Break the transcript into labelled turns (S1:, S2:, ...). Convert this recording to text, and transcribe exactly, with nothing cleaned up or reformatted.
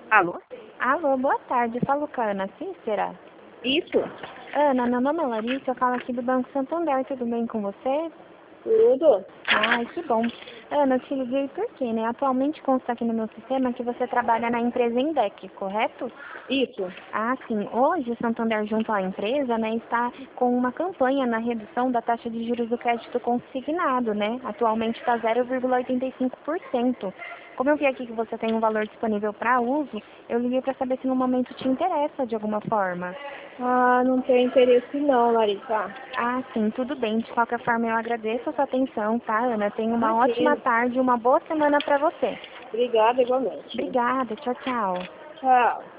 S1: Alô?
S2: Alô, boa tarde. Falo com a Ana Cícera.
S1: Isso?
S2: Ana, meu nome é Larissa, eu falo aqui do Banco Santander. Tudo bem com você?
S1: Tudo?
S2: Ai, que bom. Ana, eu te liguei por quê, né? Atualmente consta aqui no meu sistema que você trabalha na empresa Indec, correto?
S1: Isso.
S2: Ah, sim. Hoje, o Santander, junto à empresa, né, está com uma campanha na redução da taxa de juros do crédito consignado, né? Atualmente está zero vírgula oitenta e cinco por cento. Como eu vi aqui que você tem um valor disponível para uso, eu liguei para saber se no momento te interessa de alguma forma.
S1: Ah, não tenho interesse não, Larissa.
S2: Ah, sim, tudo bem. De qualquer forma, eu agradeço a sua atenção, tá, Ana? Tenha uma ótima
S1: Imagina.
S2: tarde e uma boa semana para você.
S1: Obrigada igualmente.
S2: Obrigada. Tchau, tchau.
S1: Tchau.